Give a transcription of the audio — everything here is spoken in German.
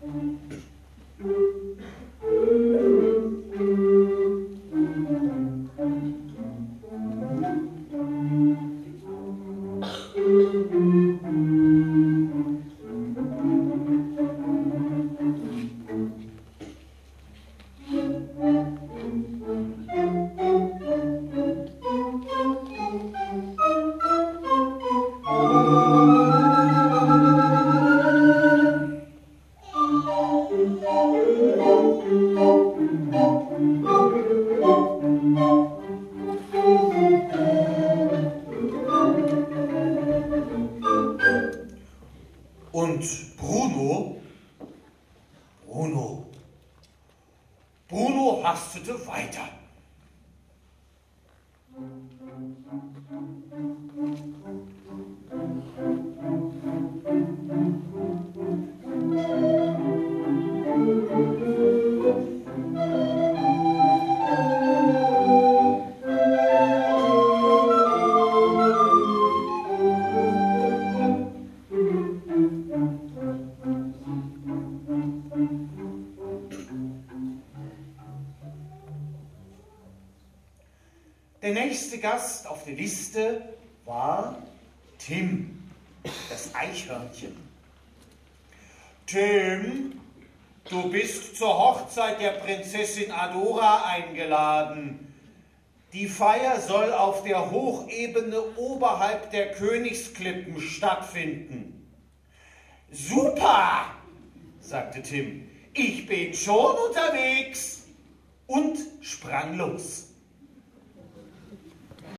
Und Bruno hastete weiter. Der nächste Gast auf der Liste war Tim, das Eichhörnchen. Tim, du bist zur Hochzeit der Prinzessin Adora eingeladen. Die Feier soll auf der Hochebene oberhalb der Königsklippen stattfinden. Super, sagte Tim, ich bin schon unterwegs und sprang los.